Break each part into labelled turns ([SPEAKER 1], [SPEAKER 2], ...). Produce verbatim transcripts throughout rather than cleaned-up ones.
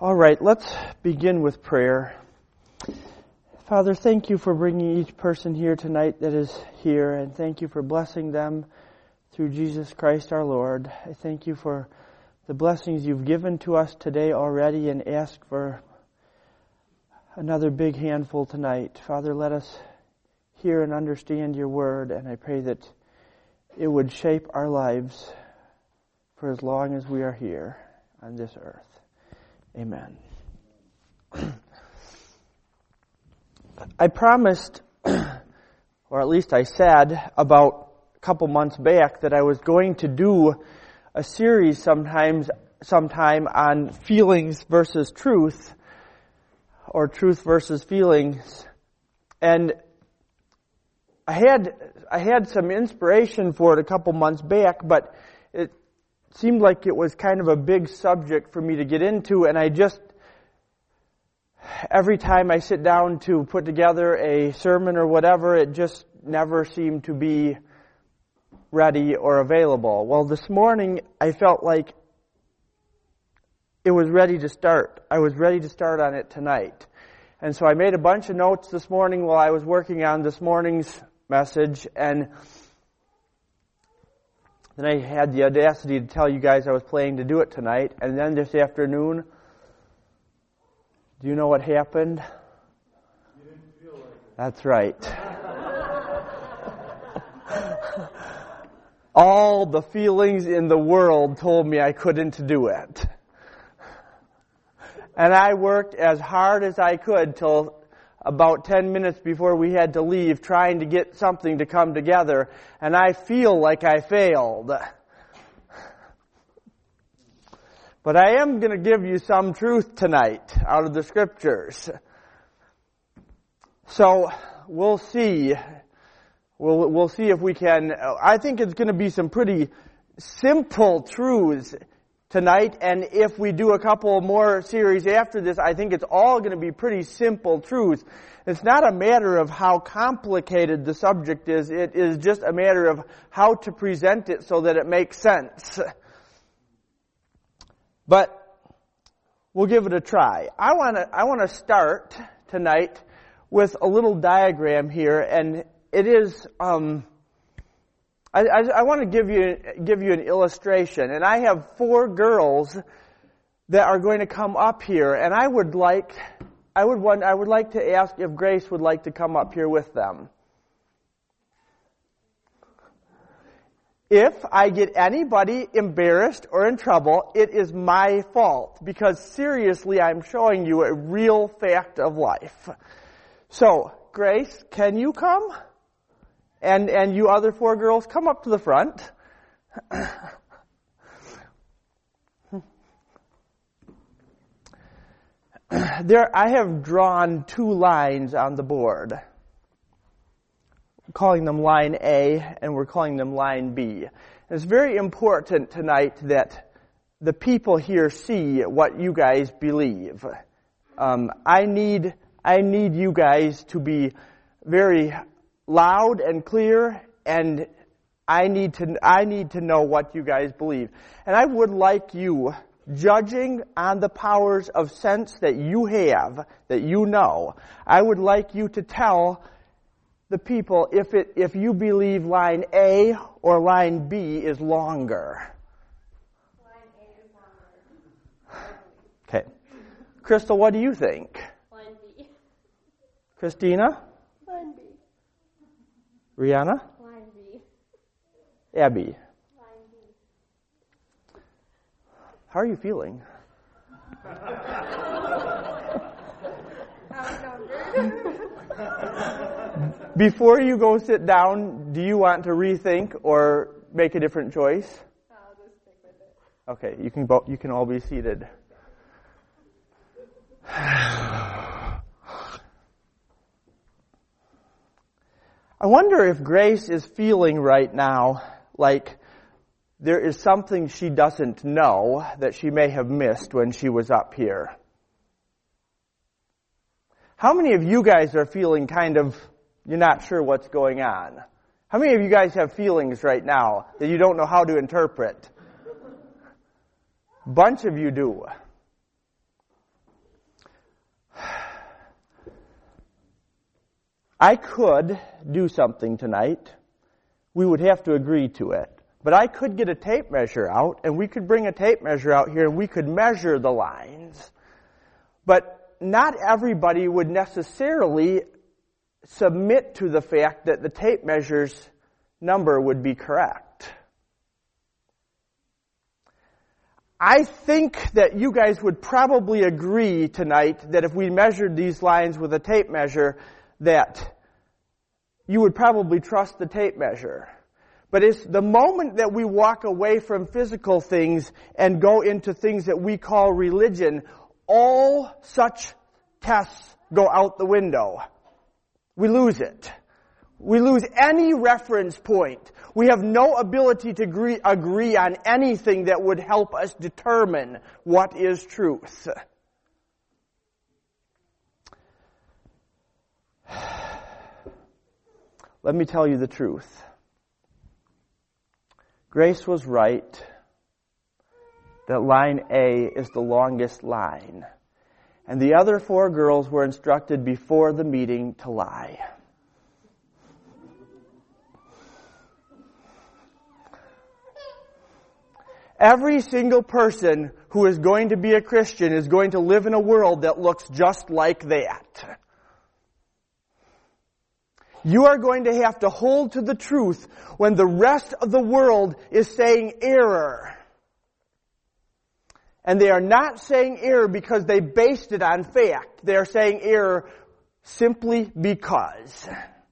[SPEAKER 1] All right, let's begin with prayer. Father, thank you for bringing each person here tonight that is here, and thank you for blessing them through Jesus Christ our Lord. I thank you for the blessings you've given to us today already, and ask for another big handful tonight. Father, let us hear and understand your word, and I pray that it would shape our lives for as long as we are here on this earth. Amen. I promised, or at least I said about a couple months back, that I was going to do a series sometimes, sometime on feelings versus truth, or truth versus feelings. And I had I had some inspiration for it a couple months back, but it seemed like it was kind of a big subject for me to get into, and I just, every time I sit down to put together a sermon or whatever, it just never seemed to be ready or available. Well, this morning I felt like it was ready to start. I was ready to start on it tonight. And so I made a bunch of notes this morning while I was working on this morning's message, and then I had the audacity to tell you guys I was planning to do it tonight. And then this afternoon, do you know what happened?
[SPEAKER 2] You didn't feel like it.
[SPEAKER 1] That's right. All the feelings in the world told me I couldn't do it. And I worked as hard as I could till about ten minutes before we had to leave, trying to get something to come together, and I feel like I failed. But I am going to give you some truth tonight out of the Scriptures. So we'll see. We'll, we'll see if we can. I think it's going to be some pretty simple truths tonight, and if we do a couple more series after this, I think it's all going to be pretty simple truths. It's not a matter of how complicated the subject is. It is just a matter of how to present it so that it makes sense. But we'll give it a try. I want to I want to start tonight with a little diagram here, and it is um I, I, I want to give you give you an illustration, and I have four girls that are going to come up here, and I would like I would want I would like to ask if Grace would like to come up here with them. If I get anybody embarrassed or in trouble, it is my fault, because seriously, I'm showing you a real fact of life. So, Grace, can you come? And and you other four girls, come up to the front. There, I have drawn two lines on the board. We're calling them line A, and we're calling them line B. It's very important tonight that the people here see what you guys believe. Um, I need I need you guys to be very loud and clear, and I need to I need to know what you guys believe. And I would like you, judging on the powers of sense that you have, that you know, I would like you to tell the people if it if you believe line A or line B is longer.
[SPEAKER 3] Line A is longer.
[SPEAKER 1] Okay. Crystal, what do you think?
[SPEAKER 3] Line B.
[SPEAKER 1] Christina?
[SPEAKER 3] Line B.
[SPEAKER 1] Rihanna?
[SPEAKER 3] Line B.
[SPEAKER 1] Abby?
[SPEAKER 3] Line B.
[SPEAKER 1] How are you feeling?
[SPEAKER 3] Outnumbered.
[SPEAKER 1] Before you go sit down, do you want to rethink or make a different choice?
[SPEAKER 3] I'll just stick with it.
[SPEAKER 1] Okay, you can bo- you can all be seated. I wonder if Grace is feeling right now like there is something she doesn't know that she may have missed when she was up here. How many of you guys are feeling kind of, you're not sure what's going on? How many of you guys have feelings right now that you don't know how to interpret? Bunch of you do. I could do something tonight. We would have to agree to it. But I could get a tape measure out, and we could bring a tape measure out here, and we could measure the lines. But not everybody would necessarily submit to the fact that the tape measure's number would be correct. I think that you guys would probably agree tonight that if we measured these lines with a tape measure, that you would probably trust the tape measure. But it's the moment that we walk away from physical things and go into things that we call religion, all such tests go out the window. We lose it. We lose any reference point. We have no ability to agree, agree on anything that would help us determine what is truth. Let me tell you the truth. Grace was right that line A is the longest line. And the other four girls were instructed before the meeting to lie. Every single person who is going to be a Christian is going to live in a world that looks just like that. You are going to have to hold to the truth when the rest of the world is saying error. And they are not saying error because they based it on fact. They are saying error simply because.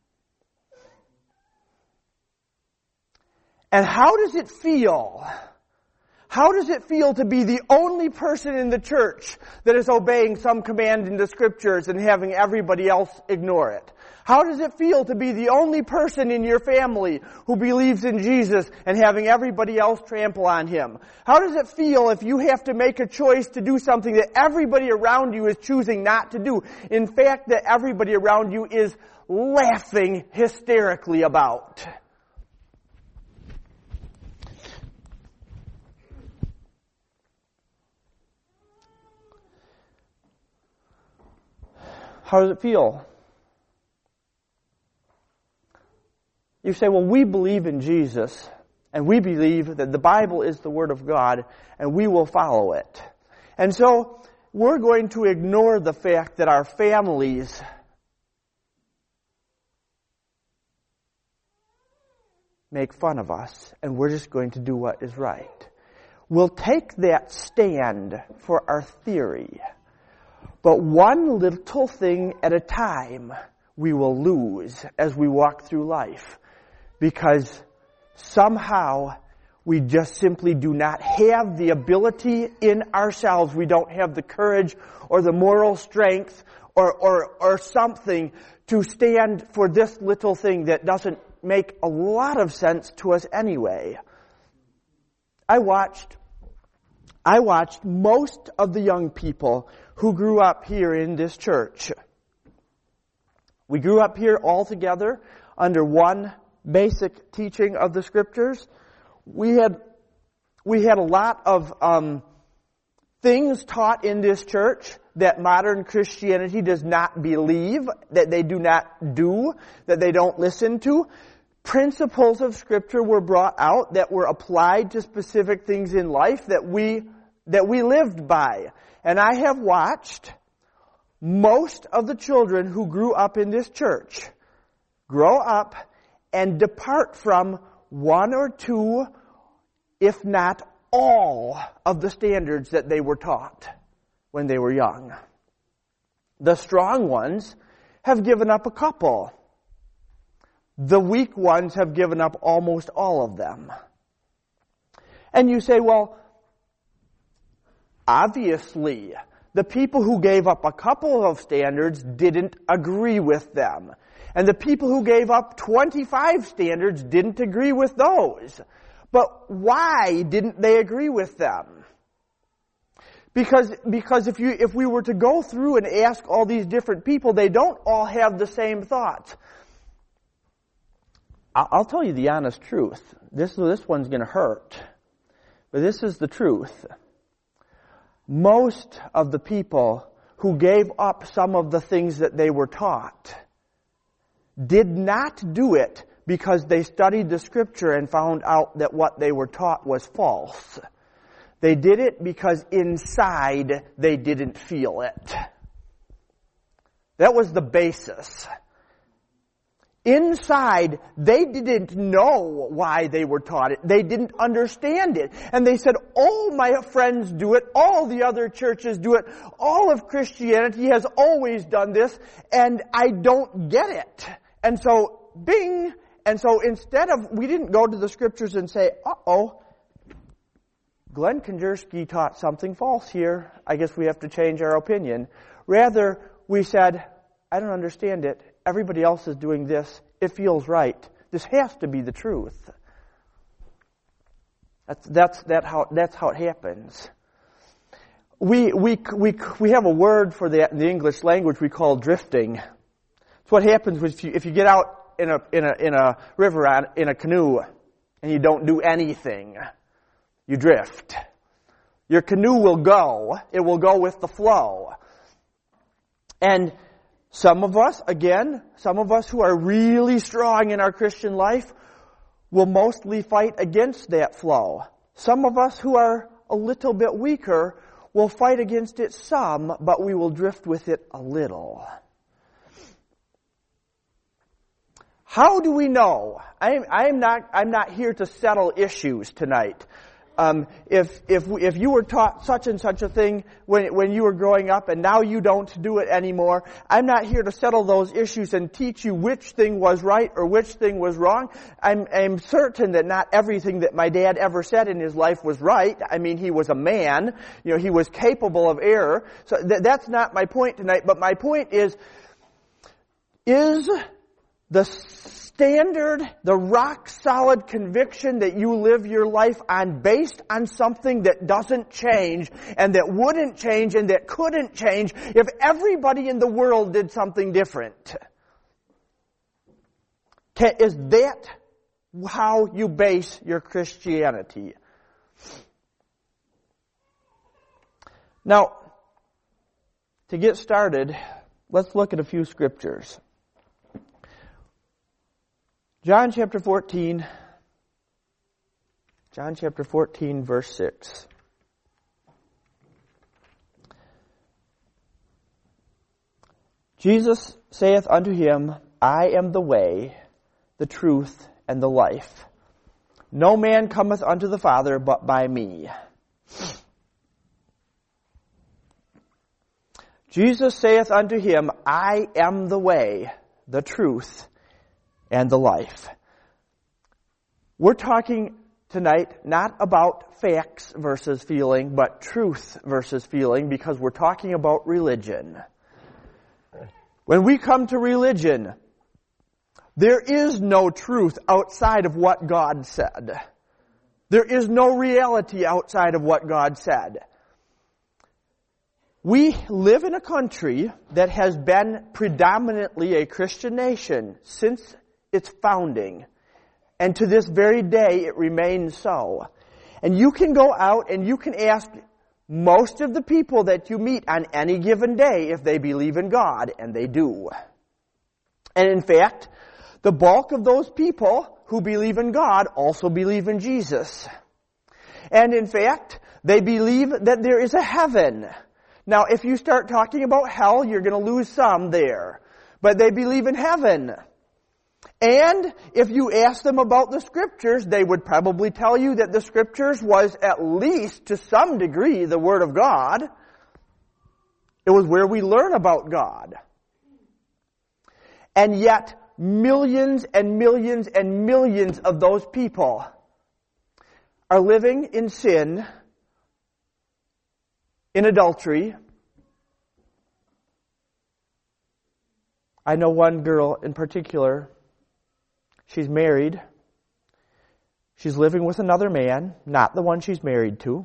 [SPEAKER 1] And how does it feel? How does it feel to be the only person in the church that is obeying some command in the Scriptures and having everybody else ignore it? How does it feel to be the only person in your family who believes in Jesus and having everybody else trample on Him? How does it feel if you have to make a choice to do something that everybody around you is choosing not to do? In fact, that everybody around you is laughing hysterically about. How does it feel? You say, well, we believe in Jesus, and we believe that the Bible is the Word of God, and we will follow it. And so, we're going to ignore the fact that our families make fun of us, and we're just going to do what is right. We'll take that stand for our theory. But one little thing at a time we will lose as we walk through life. Because somehow we just simply do not have the ability in ourselves. We don't have the courage or the moral strength or, or, or something to stand for this little thing that doesn't make a lot of sense to us anyway. I watched, I watched most of the young people who grew up here in this church. We grew up here all together under one basic teaching of the Scriptures. We had we had a lot of um, things taught in this church that modern Christianity does not believe, that they do not do, that they don't listen to. Principles of Scripture were brought out that were applied to specific things in life that we that we lived by. And I have watched most of the children who grew up in this church grow up and depart from one or two, if not all, of the standards that they were taught when they were young. The strong ones have given up a couple. The weak ones have given up almost all of them. And you say, well, obviously, the people who gave up a couple of standards didn't agree with them. And the people who gave up twenty-five standards didn't agree with those. But why didn't they agree with them? Because, because if you, if we were to go through and ask all these different people, they don't all have the same thoughts. I'll tell you the honest truth. This, this one's going to hurt. But this is the truth. Most of the people who gave up some of the things that they were taught did not do it because they studied the Scripture and found out that what they were taught was false. They did it because inside they didn't feel it. That was the basis. Inside, they didn't know why they were taught it. They didn't understand it. And they said, all my friends do it. All the other churches do it. All of Christianity has always done this. And I don't get it. And so, bing. And so instead of, we didn't go to the Scriptures and say, uh-oh, Glenn Kondersky taught something false here. I guess we have to change our opinion. Rather, we said, I don't understand it. Everybody else is doing this. It feels right. This has to be the truth. That's that's that how that's how it happens. We we we we have a word for that in the English language we call drifting. It's what happens if you if you get out in a in a in a river on, in a canoe and you don't do anything. You drift. Your canoe will go. It will go with the flow. And some of us, again, some of us who are really strong in our Christian life will mostly fight against that flow. Some of us who are a little bit weaker will fight against it some, but we will drift with it a little. How do we know? I'm, I'm not, I'm not here to settle issues tonight. Um, if if if you were taught such and such a thing when when you were growing up and now you don't do it anymore, I'm not here to settle those issues and teach you which thing was right or which thing was wrong. I'm I'm certain that not everything that my dad ever said in his life was right. I mean, he was a man. You know, he was capable of error. So th- that's not my point tonight. But my point is, is the standard, the rock-solid conviction that you live your life on based on something that doesn't change and that wouldn't change and that couldn't change if everybody in the world did something different? Can, is that how you base your Christianity? Now, to get started, let's look at a few scriptures. John chapter fourteen, John chapter fourteen, verse six. Jesus saith unto him, I am the way, the truth, and the life. No man cometh unto the Father but by me. Jesus saith unto him, I am the way, the truth, and the life. We're talking tonight not about facts versus feeling, but truth versus feeling, because we're talking about religion. When we come to religion, there is no truth outside of what God said. There is no reality outside of what God said. We live in a country that has been predominantly a Christian nation since its founding. And to this very day, it remains so. And you can go out and you can ask most of the people that you meet on any given day if they believe in God, and they do. And in fact, the bulk of those people who believe in God also believe in Jesus. And in fact, they believe that there is a heaven. Now, if you start talking about hell, you're going to lose some there. But they believe in heaven. And if you ask them about the Scriptures, they would probably tell you that the Scriptures was at least to some degree the Word of God. It was where we learn about God. And yet, millions and millions and millions of those people are living in sin, in adultery. I know one girl in particular. She's married. She's living with another man, not the one she's married to.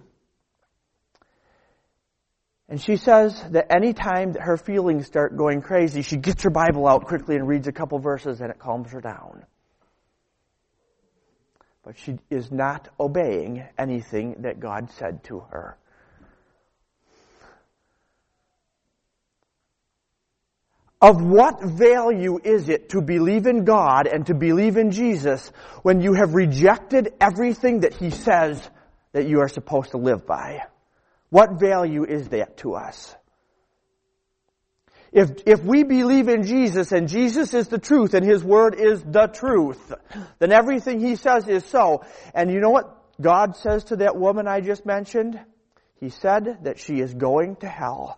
[SPEAKER 1] And she says that any time that her feelings start going crazy, she gets her Bible out quickly and reads a couple verses and it calms her down. But she is not obeying anything that God said to her. Of what value is it to believe in God and to believe in Jesus when you have rejected everything that He says that you are supposed to live by? What value is that to us? If, if we believe in Jesus and Jesus is the truth and His Word is the truth, then everything He says is so. And you know what God says to that woman I just mentioned? He said that she is going to hell.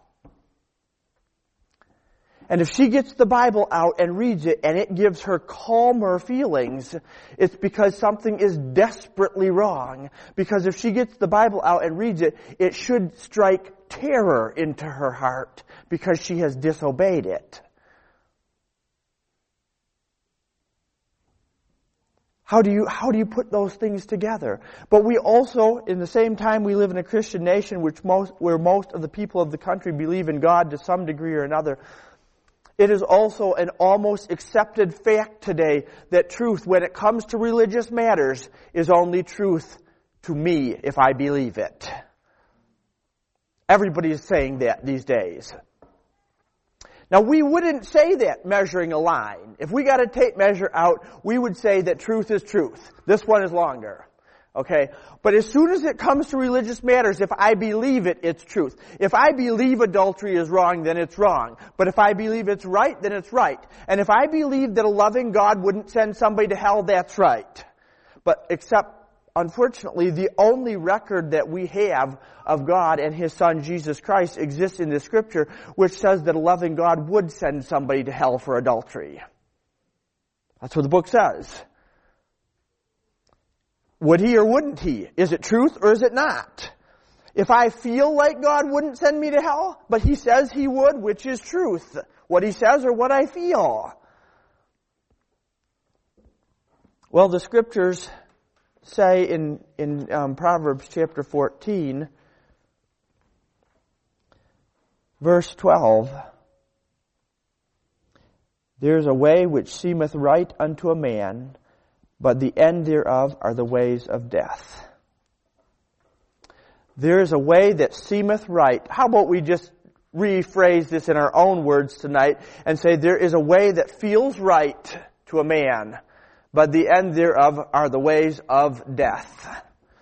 [SPEAKER 1] And if she gets the Bible out and reads it and it gives her calmer feelings, it's because something is desperately wrong. Because if she gets the Bible out and reads it, it should strike terror into her heart because she has disobeyed it. How do you, how do you put those things together? But we also, in the same time, we live in a Christian nation which most, where most of the people of the country believe in God to some degree or another. It is also an almost accepted fact today that truth, when it comes to religious matters, is only truth to me if I believe it. Everybody is saying that these days. Now, we wouldn't say that measuring a line. If we got a tape measure out, we would say that truth is truth. This one is longer. Okay? But as soon as it comes to religious matters, if I believe it, it's truth. If I believe adultery is wrong, then it's wrong. But if I believe it's right, then it's right. And if I believe that a loving God wouldn't send somebody to hell, that's right. But except, unfortunately, the only record that we have of God and His Son, Jesus Christ, exists in the Scripture, which says that a loving God would send somebody to hell for adultery. That's what the book says. Would He or wouldn't He? Is it truth or is it not? If I feel like God wouldn't send me to hell, but He says He would, which is truth? What He says or what I feel? Well, the Scriptures say in, in um, Proverbs chapter fourteen, verse twelve, "There is a way which seemeth right unto a man, but the end thereof are the ways of death." There is a way that seemeth right. How about we just rephrase this in our own words tonight and say there is a way that feels right to a man, but the end thereof are the ways of death.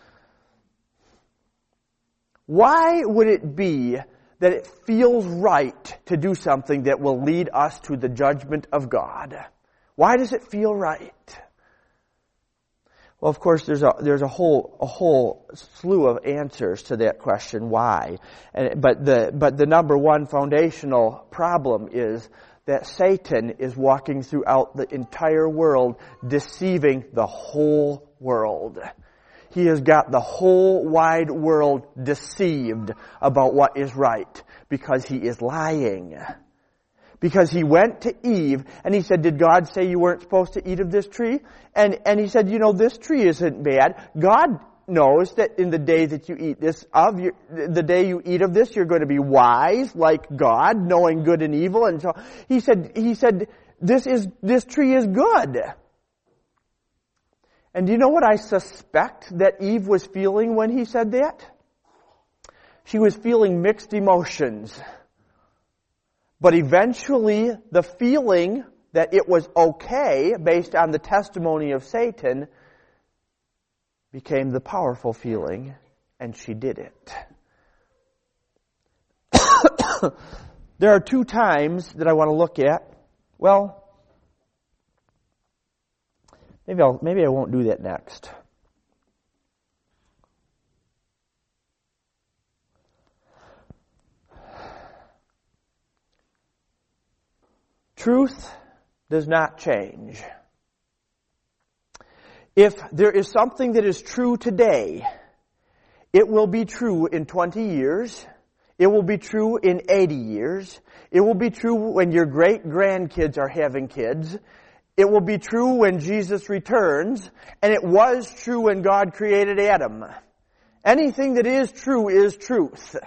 [SPEAKER 1] Why would it be that it feels right to do something that will lead us to the judgment of God? Why does it feel right? Well, of course, there's a there's a whole a whole slew of answers to that question, why. And, but the but the number one foundational problem is that Satan is walking throughout the entire world, deceiving the whole world. He has got the whole wide world deceived about what is right because he is lying. Because he went to Eve and he said, "Did God say you weren't supposed to eat of this tree?" And and he said, "You know, this tree isn't bad. God knows that in the day that you eat this of your, the day you eat of this, you're going to be wise like God, knowing good and evil." And so he said, he said, "This is this tree is good." And do you know what I suspect that Eve was feeling when he said that? She was feeling mixed emotions. But eventually, the feeling that it was okay, based on the testimony of Satan, became the powerful feeling, and she did it. There are two times that I want to look at. Well, maybe I'll, maybe I won't do that next. Truth does not change. If there is something that is true today, it will be true in twenty years. It will be true in eighty years. It will be true when your great-grandkids are having kids. It will be true when Jesus returns. And it was true when God created Adam. Anything that is true is truth.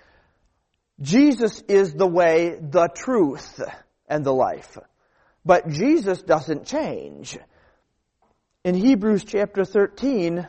[SPEAKER 1] Jesus is the way, the truth, and the life. But Jesus doesn't change. In Hebrews chapter thirteen,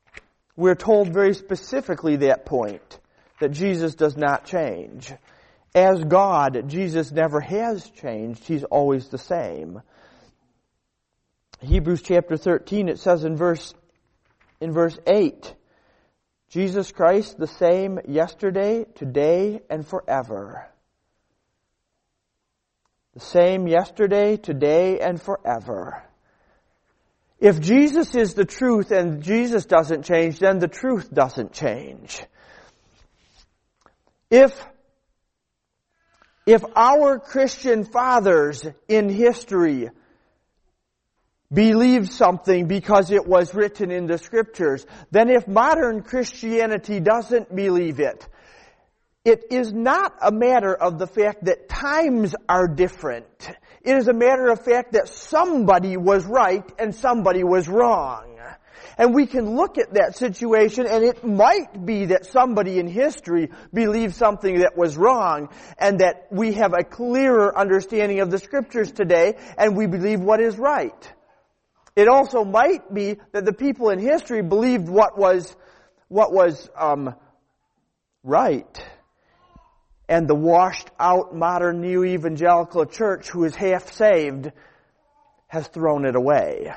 [SPEAKER 1] we're told very specifically that point, that Jesus does not change. As God, Jesus never has changed. He's always the same. Hebrews chapter thirteen, it says in verse, in verse eight, Jesus Christ the same yesterday, today, and forever. The same yesterday, today, and forever. If Jesus is the truth and Jesus doesn't change, then the truth doesn't change. If If our Christian fathers in history believed something because it was written in the Scriptures, then if modern Christianity doesn't believe it, it is not a matter of the fact that times are different. It is a matter of fact that somebody was right and somebody was wrong. And we can look at that situation, and it might be that somebody in history believed something that was wrong, and that we have a clearer understanding of the Scriptures today, and we believe what is right. It also might be that the people in history believed what was what was um, right, and the washed-out modern new evangelical church, who is half saved, has thrown it away.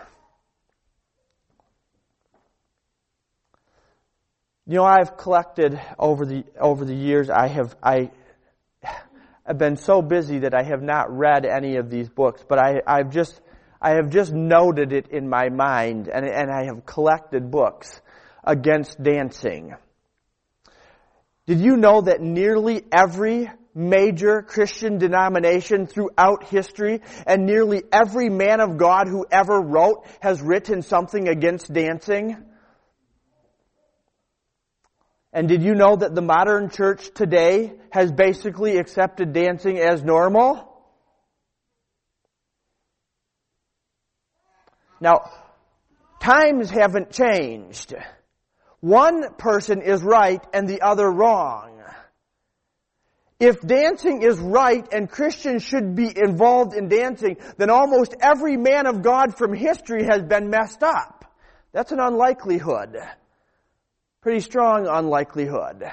[SPEAKER 1] You know, I've collected over the over the years. I have I have been so busy that I have not read any of these books, but I I've just I have just noted it in my mind, and and I have collected books against dancing. Did you know that nearly every major Christian denomination throughout history and nearly every man of God who ever wrote has written something against dancing? And did you know that the modern church today has basically accepted dancing as normal? Now, times haven't changed. One person is right and the other wrong. If dancing is right and Christians should be involved in dancing, then almost every man of God from history has been messed up. That's an unlikelihood. Pretty strong unlikelihood.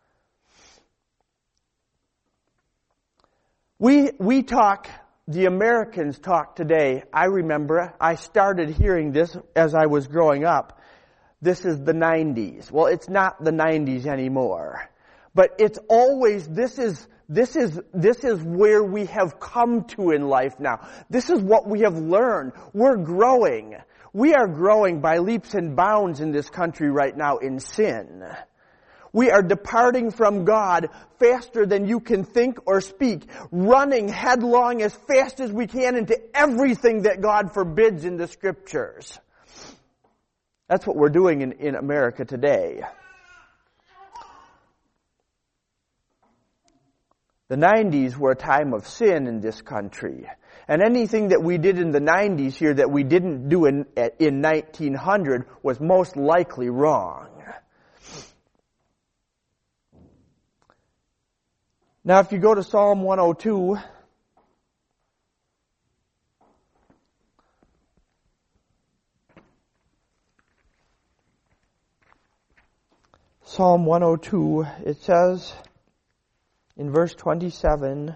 [SPEAKER 1] We we talk, the Americans talk today. I remember I started hearing this as I was growing up. This is the nineties. Well, it's not the nineties anymore. But it's always, this is, this is, this is where we have come to in life now. This is what we have learned. We're growing. We are growing by leaps and bounds in this country right now in sin. We are departing from God faster than you can think or speak, running headlong as fast as we can into everything that God forbids in the Scriptures. That's what we're doing in, in America today. The nineties were a time of sin in this country. And anything that we did in the nineties here that we didn't do in, in nineteen hundred was most likely wrong. Now if you go to Psalm one oh two, Psalm one oh two, it says in verse twenty-seven,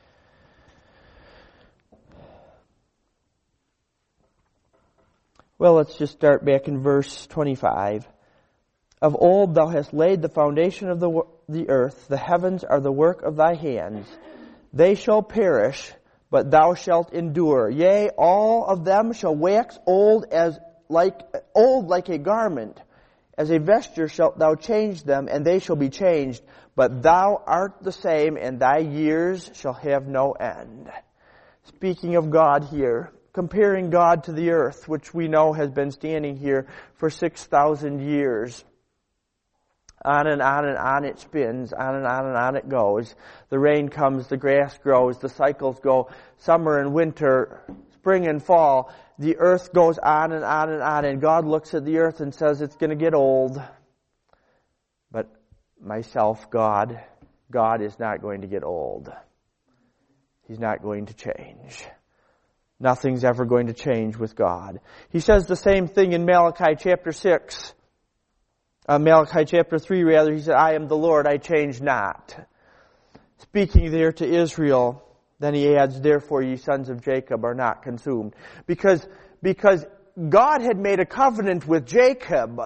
[SPEAKER 1] well, let's just start back in verse twenty-five. Of old thou hast laid the foundation of the the earth, the heavens are the work of thy hands. They shall perish, but thou shalt endure. Yea, all of them shall wax old as like old like a garment. As a vesture shalt thou change them, and they shall be changed. But thou art the same, and thy years shall have no end. Speaking of God here, comparing God to the earth, which we know has been standing here for six thousand years. On and on and on it spins, on and on and on it goes. The rain comes, the grass grows, the cycles go, summer and winter, spring and fall. The earth goes on and on and on, and God looks at the earth and says, it's going to get old. But myself, God, God is not going to get old. He's not going to change. Nothing's ever going to change with God. He says the same thing in Malachi chapter six. Uh, Malachi chapter three, rather, he said, I am the Lord, I change not. speaking there to Israel, then he adds, therefore ye sons of Jacob are not consumed. Because, because God had made a covenant with Jacob.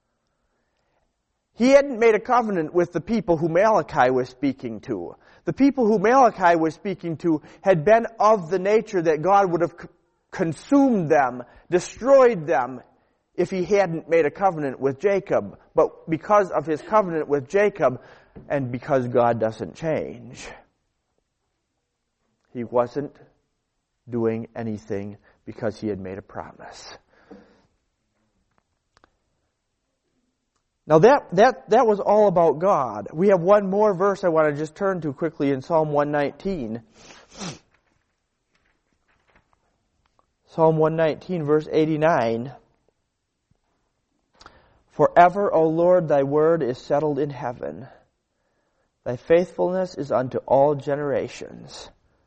[SPEAKER 1] He hadn't made a covenant with the people who Malachi was speaking to. The people who Malachi was speaking to had been of the nature that God would have consumed them, destroyed them, if he hadn't made a covenant with Jacob. But because of his covenant with Jacob, and because God doesn't change, he wasn't doing anything because he had made a promise. Now that, that, that was all about God. We have one more verse I want to just turn to quickly in Psalm one nineteen. Psalm one nineteen, verse eighty-nine. Forever, O Lord, thy word is settled in heaven. Thy faithfulness is unto all generations.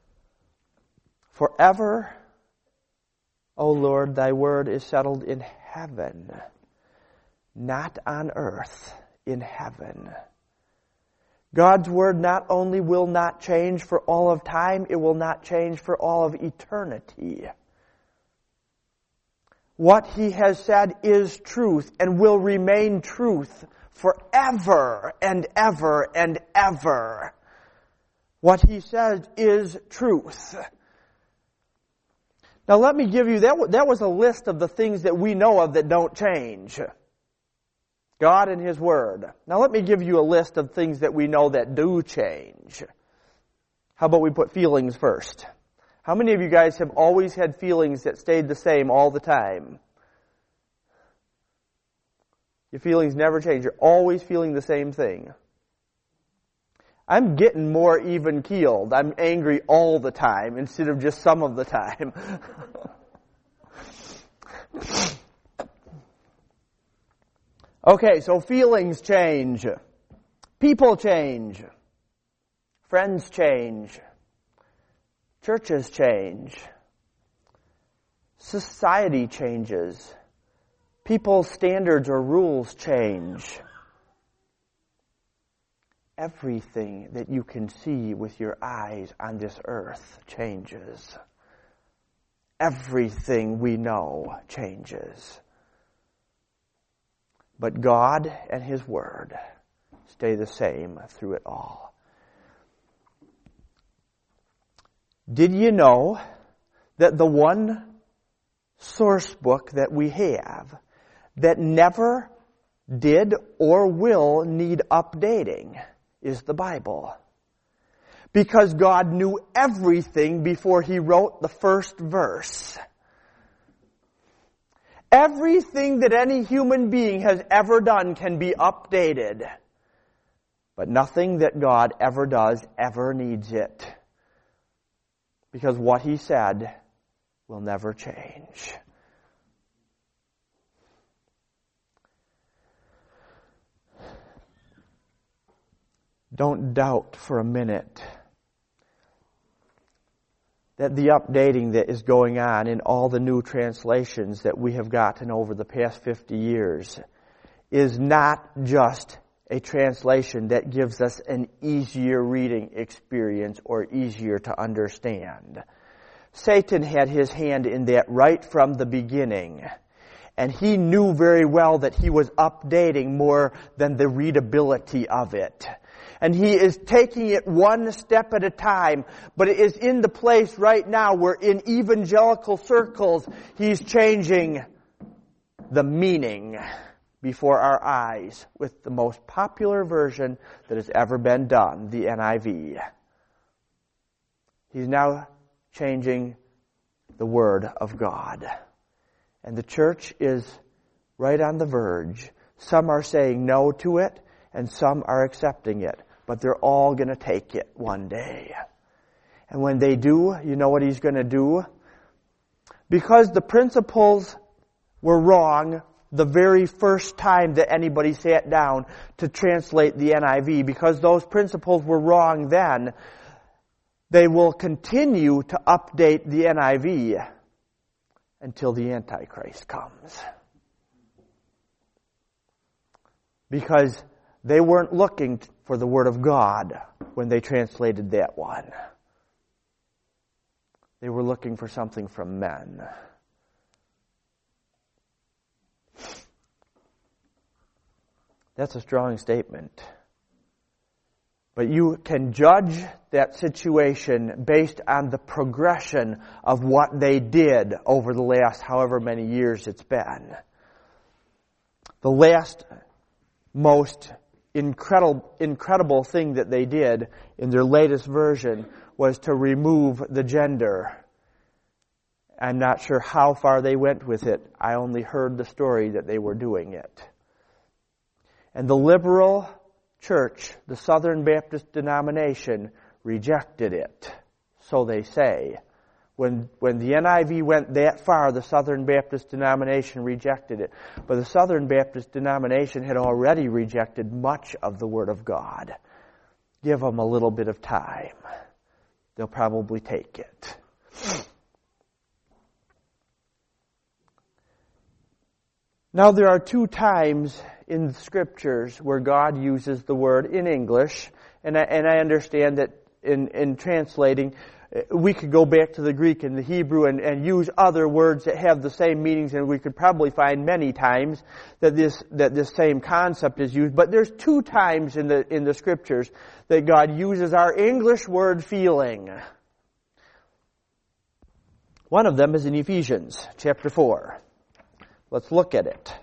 [SPEAKER 1] Forever, O Lord, thy word is settled in heaven. Not on earth, in heaven. God's word not only will not change for all of time, it will not change for all of eternity. What he has said is truth and will remain truth forever and ever and ever. What he says is truth. Now let me give you, that, that was a list of the things that we know of that don't change. God and his word. Now let me give you a list of things that we know that do change. How about we put feelings first? How many of you guys have always had feelings that stayed the same all the time? Your feelings never change. You're always feeling the same thing. I'm getting more even-keeled. I'm angry all the time instead of just some of the time. Okay, so feelings change. People change. Friends change. Churches change. Society changes. People's standards or rules change. Everything that you can see with your eyes on this earth changes. Everything we know changes. But God and his word stay the same through it all. Did you know that the one source book that we have that never did or will need updating is the Bible? Because God knew everything before he wrote the first verse. Everything that any human being has ever done can be updated. But nothing that God ever does ever needs it. Because what he said will never change. Don't doubt for a minute that the updating that is going on in all the new translations that we have gotten over the past fifty years is not just a translation that gives us an easier reading experience or easier to understand. Satan had his hand in that right from the beginning. And he knew very well that he was updating more than the readability of it. And he is taking it one step at a time, but it is in the place right now where in evangelical circles he's changing the meaning before our eyes with the most popular version that has ever been done, the N I V. He's now changing the Word of God. And the church is right on the verge. Some are saying no to it, and some are accepting it. But they're all going to take it one day. And when they do, you know what he's going to do? Because the principles were wrong the very first time that anybody sat down to translate the N I V, because those principles were wrong then, they will continue to update the N I V until the Antichrist comes. Because They weren't looking for the Word of God when they translated that one. They were looking for something from men. That's a strong statement. But you can judge that situation based on the progression of what they did over the last however many years it's been. The last most incredible, incredible thing that they did in their latest version was to remove the gender. I'm not sure how far they went with it. I only heard the story that they were doing it. And the liberal church, the Southern Baptist denomination, rejected it. So they say. When when the N I V went that far, the Southern Baptist denomination rejected it. But the Southern Baptist denomination had already rejected much of the Word of God. Give them a little bit of time. They'll probably take it. Now there are two times in the Scriptures where God uses the word in English, and I, and I understand that in, in translating, we could go back to the Greek and the Hebrew and, and use other words that have the same meanings, and we could probably find many times that this that this same concept is used. But there's two times in the in the Scriptures that God uses our English word feeling. One of them is in Ephesians chapter four. Let's look at it.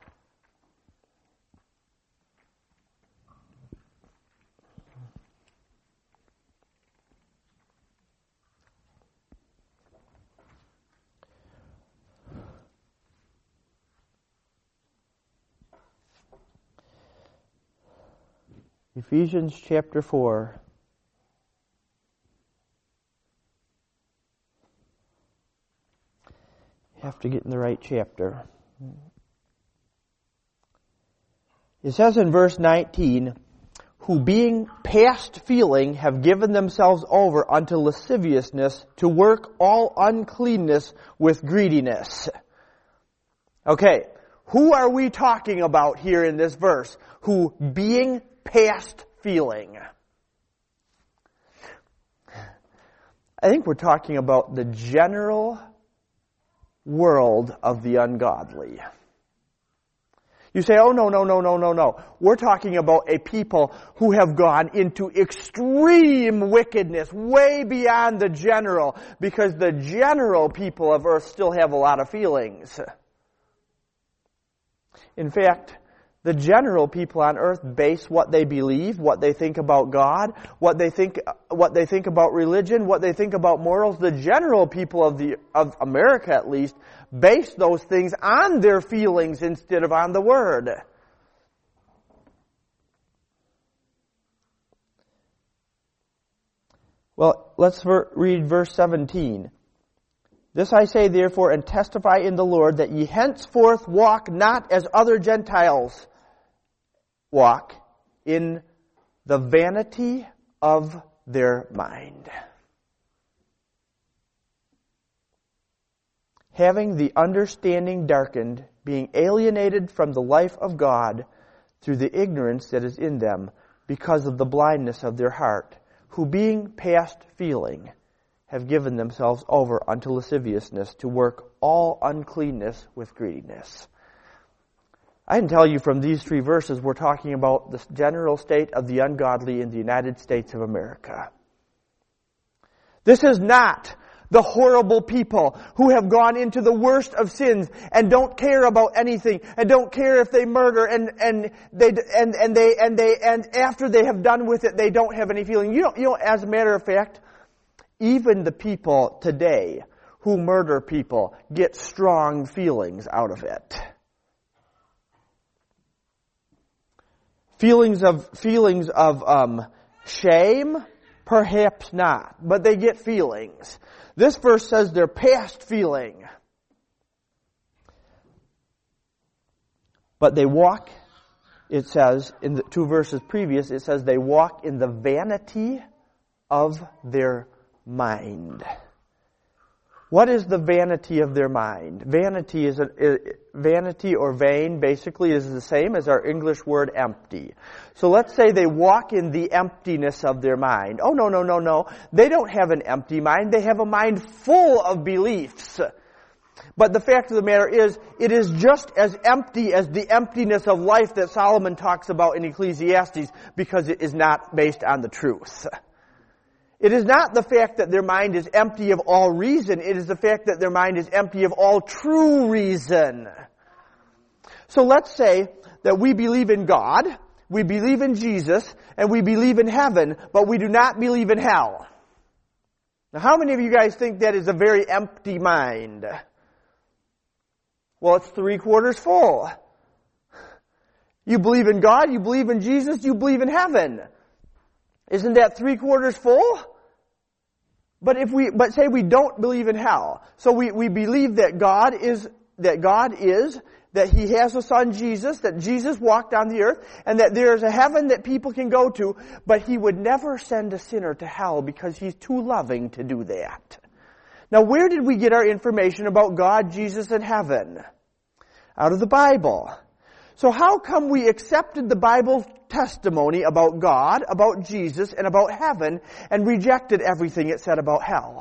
[SPEAKER 1] Ephesians chapter four. You have to get in the right chapter. It says in verse nineteen, who being past feeling have given themselves over unto lasciviousness to work all uncleanness with greediness. Okay, who are we talking about here in this verse? Who being past feeling. I think we're talking about the general world of the ungodly. You say, oh, no, no, no, no, no, no. We're talking about a people who have gone into extreme wickedness, way beyond the general, because the general people of earth still have a lot of feelings. In fact, the general people on earth base what they believe, what they think about God, what they think, what they think about religion, what they think about morals. The general people of the of America, at least, base those things on their feelings instead of on the Word. Well, let's ver- read verse seventeen. This I say therefore and testify in the Lord that ye henceforth walk not as other Gentiles walk, in the vanity of their mind, having the understanding darkened, being alienated from the life of God through the ignorance that is in them, because of the blindness of their heart, who being past feeling have given themselves over unto lasciviousness to work all uncleanness with greediness. I can tell you from these three verses, we're talking about the general state of the ungodly in the United States of America. This is not the horrible people who have gone into the worst of sins and don't care about anything and don't care if they murder and and they and and they and they and after they have done with it, they don't have any feeling. You know, you know, as a matter of fact, even the people today who murder people get strong feelings out of it. Feelings of feelings of um, shame, perhaps not, but they get feelings. This verse says they're past feeling, but they walk. It says in the two verses previous, it says they walk in the vanity of their mind. What is the vanity of their mind? Vanity is a, vanity or vain basically is the same as our English word empty. So let's say they walk in the emptiness of their mind. Oh, no, no, no, no. They don't have an empty mind. They have a mind full of beliefs. But the fact of the matter is, it is just as empty as the emptiness of life that Solomon talks about in Ecclesiastes, because it is not based on the truth. It is not the fact that their mind is empty of all reason. It is the fact that their mind is empty of all true reason. So let's say that we believe in God, we believe in Jesus, and we believe in heaven, but we do not believe in hell. Now, how many of you guys think that is a very empty mind? Well, it's three quarters full. You believe in God, you believe in Jesus, you believe in heaven. Isn't that three quarters full? But if we, but say we don't believe in hell. So we, we believe that God is, that God is, that He has a Son, Jesus, that Jesus walked on the earth, and that there is a heaven that people can go to, but He would never send a sinner to hell because He's too loving to do that. Now, where did we get our information about God, Jesus, and heaven? Out of the Bible. So how come we accepted the Bible's testimony about God, about Jesus, and about heaven, and rejected everything it said about hell?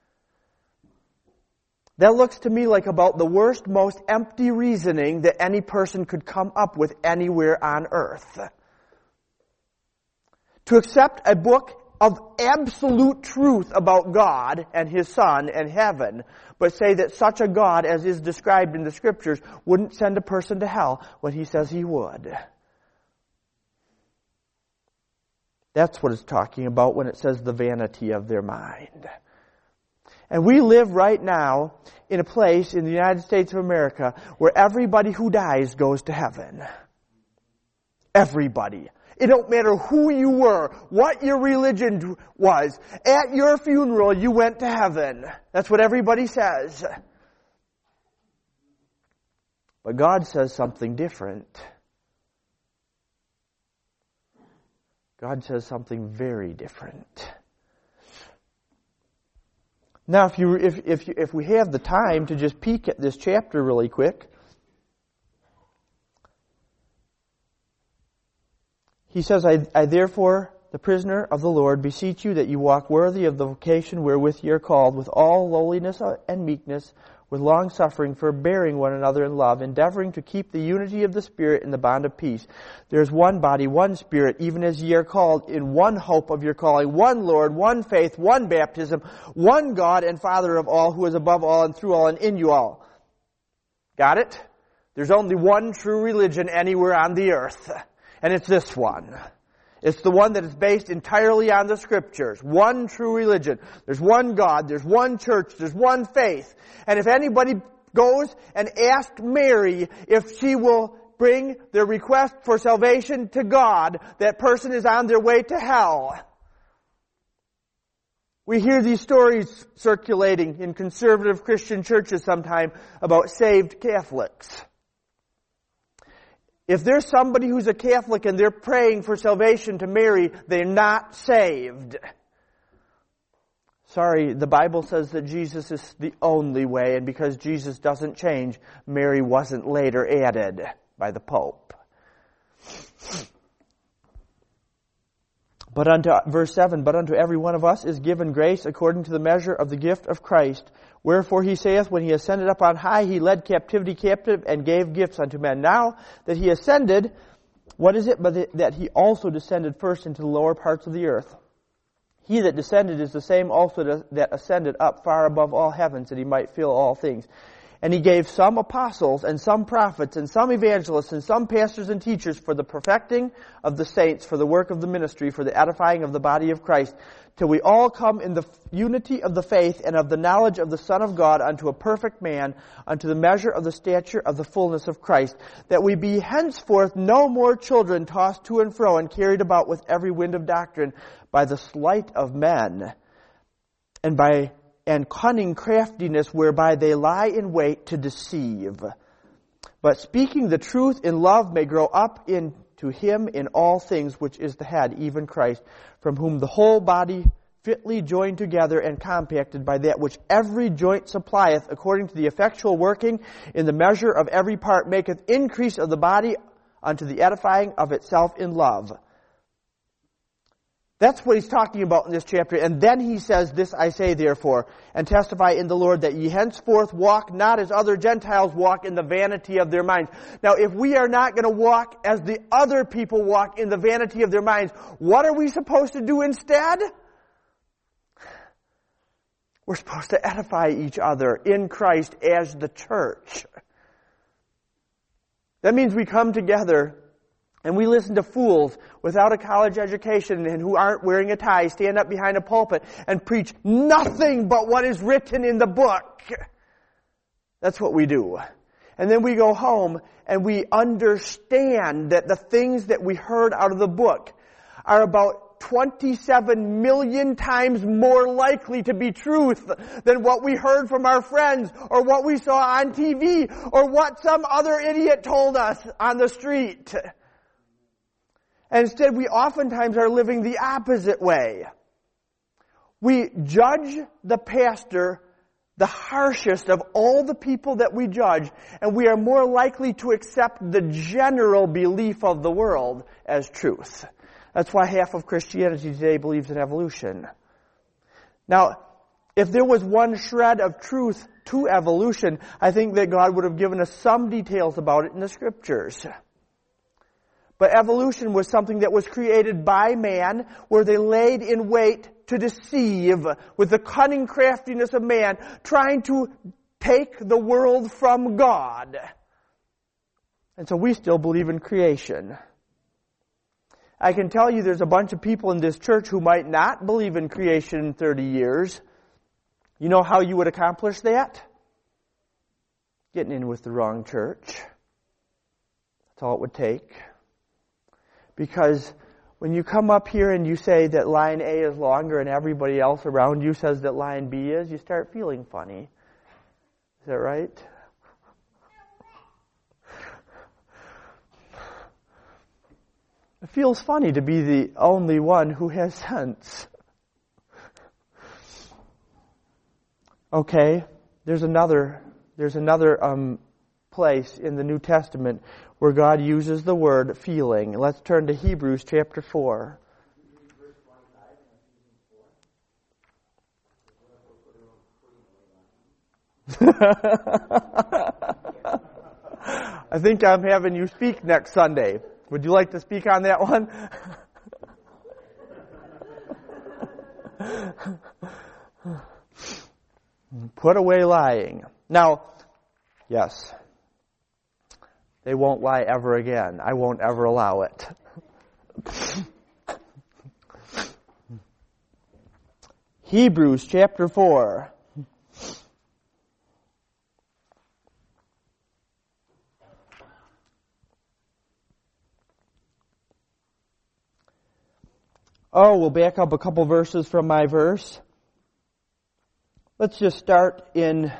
[SPEAKER 1] That looks to me like about the worst, most empty reasoning that any person could come up with anywhere on earth. To accept a book of absolute truth about God and His Son and heaven, but say that such a God as is described in the Scriptures wouldn't send a person to hell when He says He would. That's what it's talking about when it says the vanity of their mind. And we live right now in a place in the United States of America where everybody who dies goes to heaven. Everybody. It don't matter who you were, what your religion was. At your funeral, you went to heaven. That's what everybody says. But God says something different. God says something very different. Now, if you if if you, if we have the time to just peek at this chapter really quick, he says, I, I therefore, the prisoner of the Lord, beseech you that you walk worthy of the vocation wherewith ye are called, with all lowliness and meekness, with long suffering, forbearing one another in love, endeavoring to keep the unity of the Spirit in the bond of peace. There is one body, one Spirit, even as ye are called, in one hope of your calling, one Lord, one faith, one baptism, one God and Father of all, who is above all and through all and in you all. Got it? There's only one true religion anywhere on the earth. And it's this one. It's the one that is based entirely on the Scriptures. One true religion. There's one God. There's one church. There's one faith. And if anybody goes and asks Mary if she will bring their request for salvation to God, that person is on their way to hell. We hear these stories circulating in conservative Christian churches sometime about saved Catholics. If there's somebody who's a Catholic and they're praying for salvation to Mary, they're not saved. Sorry, the Bible says that Jesus is the only way, and because Jesus doesn't change, Mary wasn't later added by the Pope. But unto, verse seven, but unto every one of us is given grace according to the measure of the gift of Christ. Wherefore he saith, when he ascended up on high, he led captivity captive and gave gifts unto men. Now that he ascended, what is it but that he also descended first into the lower parts of the earth? He that descended is the same also that ascended up far above all heavens, that he might fill all things. And he gave some apostles, and some prophets, and some evangelists, and some pastors and teachers for the perfecting of the saints, for the work of the ministry, for the edifying of the body of Christ, till we all come in the unity of the faith and of the knowledge of the Son of God unto a perfect man, unto the measure of the stature of the fullness of Christ, that we be henceforth no more children tossed to and fro and carried about with every wind of doctrine by the sleight of men, and by and cunning craftiness whereby they lie in wait to deceive. But speaking the truth in love may grow up into him in all things, which is the head, even Christ, from whom the whole body fitly joined together and compacted by that which every joint supplieth, according to the effectual working in the measure of every part, maketh increase of the body unto the edifying of itself in love. That's what he's talking about in this chapter. And then he says, this I say therefore, and testify in the Lord, that ye henceforth walk not as other Gentiles walk, in the vanity of their minds. Now, if we are not going to walk as the other people walk, in the vanity of their minds, what are we supposed to do instead? We're supposed to edify each other in Christ as the church. That means we come together and we listen to fools without a college education and who aren't wearing a tie stand up behind a pulpit and preach nothing but what is written in the book. That's what we do. And then we go home and we understand that the things that we heard out of the book are about twenty-seven million times more likely to be truth than what we heard from our friends or what we saw on T V or what some other idiot told us on the street. And instead, we oftentimes are living the opposite way. We judge the pastor the harshest of all the people that we judge, and we are more likely to accept the general belief of the world as truth. That's why half of Christianity today believes in evolution. Now, if there was one shred of truth to evolution, I think that God would have given us some details about it in the Scriptures. But evolution was something that was created by man, where they laid in wait to deceive with the cunning craftiness of man, trying to take the world from God. And so we still believe in creation. I can tell you there's a bunch of people in this church who might not believe in creation in thirty years. You know how you would accomplish that? Getting in with the wrong church. That's all it would take. Because when you come up here and you say that line A is longer and everybody else around you says that line B is, you start feeling funny. Is that right? It feels funny to be the only one who has sense. Okay, there's another, there's another um, place in the New Testament where God uses the word feeling. Let's turn to Hebrews chapter four. I think I'm having you speak next Sunday. Would you like to speak on that one? Put away lying. Now, yes, they won't lie ever again. I won't ever allow it. Hebrews chapter four. Oh, we'll back up a couple verses from my verse. Let's just start in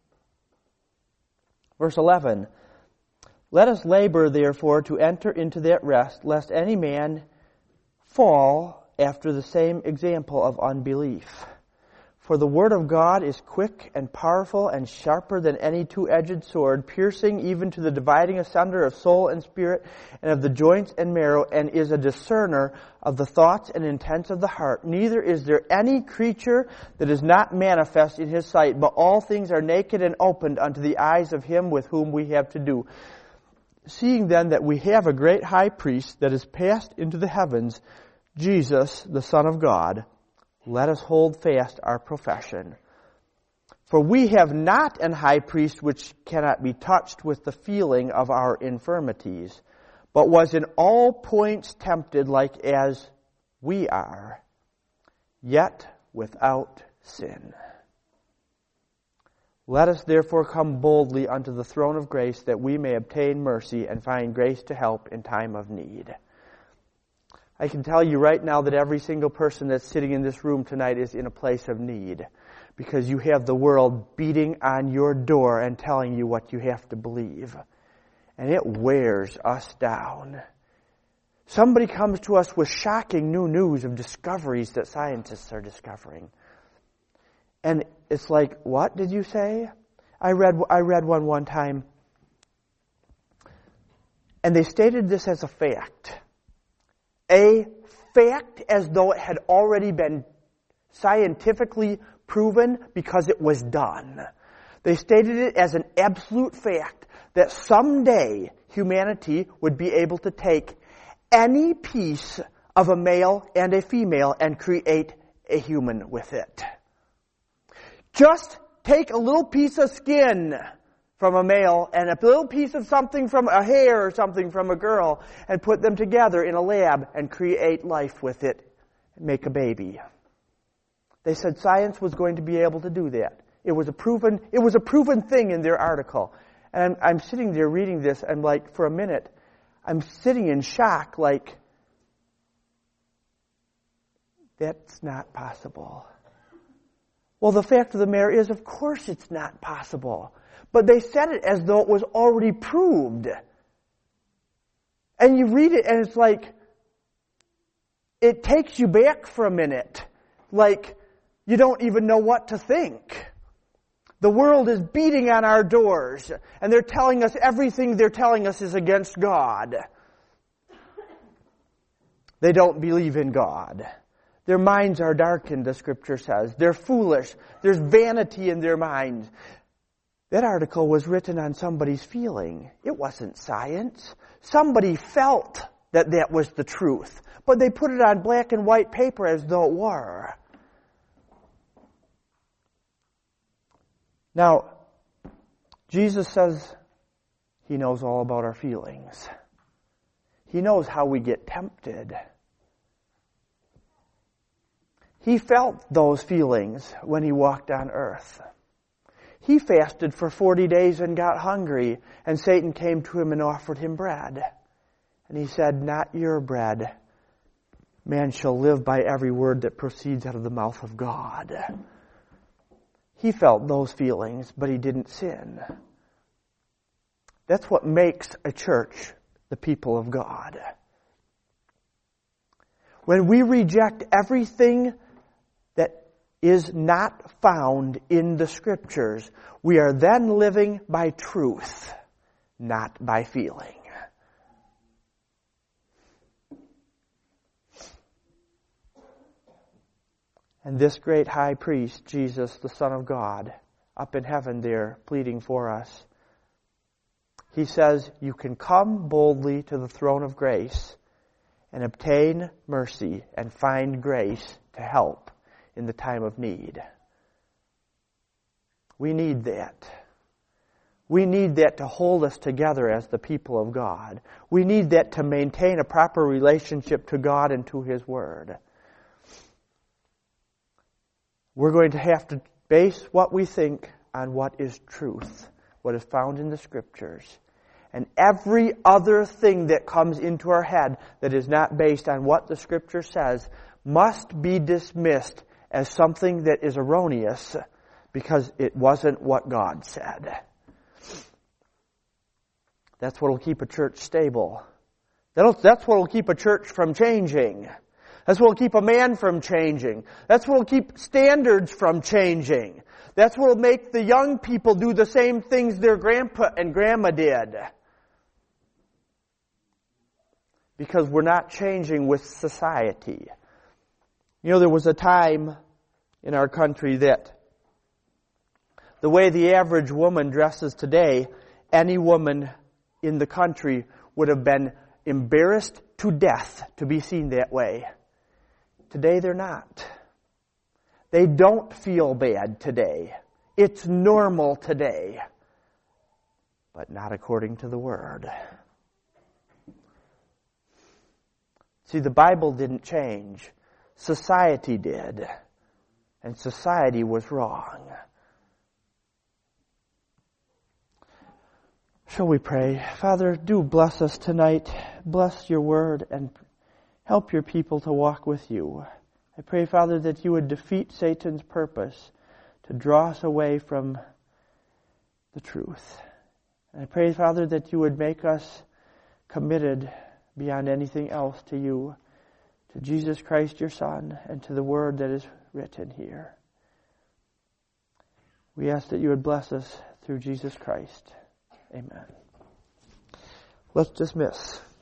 [SPEAKER 1] verse eleven. Let us labor, therefore, to enter into that rest, lest any man fall after the same example of unbelief. For the word of God is quick and powerful and sharper than any two-edged sword, piercing even to the dividing asunder of soul and spirit and of the joints and marrow, and is a discerner of the thoughts and intents of the heart. Neither is there any creature that is not manifest in his sight, but all things are naked and opened unto the eyes of him with whom we have to do. Seeing then that we have a great high priest that is passed into the heavens, Jesus, the Son of God, let us hold fast our profession. For we have not an high priest which cannot be touched with the feeling of our infirmities, but was in all points tempted like as we are, yet without sin. Let us therefore come boldly unto the throne of grace, that we may obtain mercy and find grace to help in time of need. I can tell you right now that every single person that's sitting in this room tonight is in a place of need, because you have the world beating on your door and telling you what you have to believe. And it wears us down. Somebody comes to us with shocking new news of discoveries that scientists are discovering. And it's like, what did you say? I read I read one one time, and they stated this as a fact. A fact as though it had already been scientifically proven because it was done. They stated it as an absolute fact that someday humanity would be able to take any piece of a male and a female and create a human with it. Just take a little piece of skin from a male and a little piece of something from a hair or something from a girl and put them together in a lab and create life with it and make a baby. They said science was going to be able to do that. It was a proven, it was a proven thing in their article. And I'm, I'm sitting there reading this, and like for a minute, I'm sitting in shock, like, that's not possible. Well, the fact of the matter is, of course it's not possible. But they said it as though it was already proved. And you read it and it's like, it takes you back for a minute. Like, you don't even know what to think. The world is beating on our doors, and they're telling us everything they're telling us is against God. They don't believe in God. Their minds are darkened, the Scripture says. They're foolish. There's vanity in their minds. That article was written on somebody's feeling. It wasn't science. Somebody felt that that was the truth, but they put it on black and white paper as though it were. Now, Jesus says He knows all about our feelings. He knows how we get tempted. He felt those feelings when He walked on earth. He fasted for forty days and got hungry, and Satan came to Him and offered Him bread. And He said, "Not your bread. Man shall live by every word that proceeds out of the mouth of God." He felt those feelings, but he didn't sin. That's what makes a church the people of God. When we reject everything that is not found in the Scriptures, we are then living by truth, not by feeling. And this great high priest, Jesus, the Son of God, up in heaven there, pleading for us, He says, you can come boldly to the throne of grace and obtain mercy and find grace to help in the time of need. We need that. We need that to hold us together as the people of God. We need that to maintain a proper relationship to God and to His Word. We're going to have to base what we think on what is truth, what is found in the Scriptures. And every other thing that comes into our head that is not based on what the Scripture says must be dismissed as something that is erroneous because it wasn't what God said. That's what will keep a church stable. That'll, that's what will keep a church from changing. That's what will keep a man from changing. That's what will keep standards from changing. That's what will make the young people do the same things their grandpa and grandma did. Because we're not changing with society. You know, there was a time in our country that the way the average woman dresses today, any woman in the country would have been embarrassed to death to be seen that way. Today they're not. They don't feel bad today. It's normal today. But not according to the Word. See, the Bible didn't change. Society did. And society was wrong. Shall we pray? Father, do bless us tonight. Bless your Word and help your people to walk with you. I pray, Father, that you would defeat Satan's purpose to draw us away from the truth. And I pray, Father, that you would make us committed beyond anything else to you, to Jesus Christ your Son, and to the word that is written here. We ask that you would bless us through Jesus Christ. Amen. Let's dismiss.